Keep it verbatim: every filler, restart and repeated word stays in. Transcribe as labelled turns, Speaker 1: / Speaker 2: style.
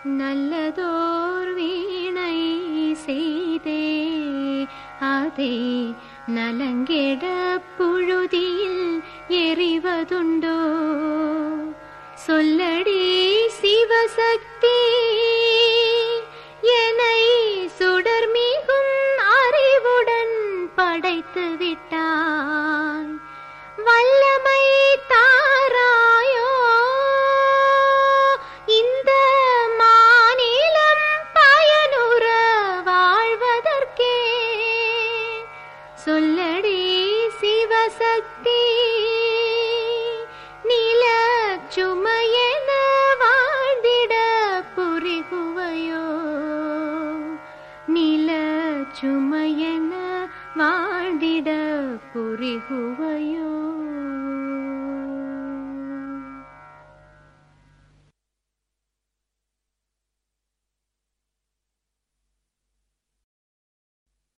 Speaker 1: நல்லதோர் வீணை செய்தே அதை நலங்கெட புழுதியில் எறிவதுண்டோ? சொல்லடி சிவசக்தி, என்னை சுடர்மிகும் அறிவுடன் படைத்து விட்டான். வல்லமை தாராயோ இந்த மாநிலம் பயனுற வாழ்வதற்கே. சொல்லடி சிவசக்தி, நில சுமையென வாழ்ந்திட புரிகுவையோ? நில சுமையென வாழ்ந்திட புரிகுவையோ?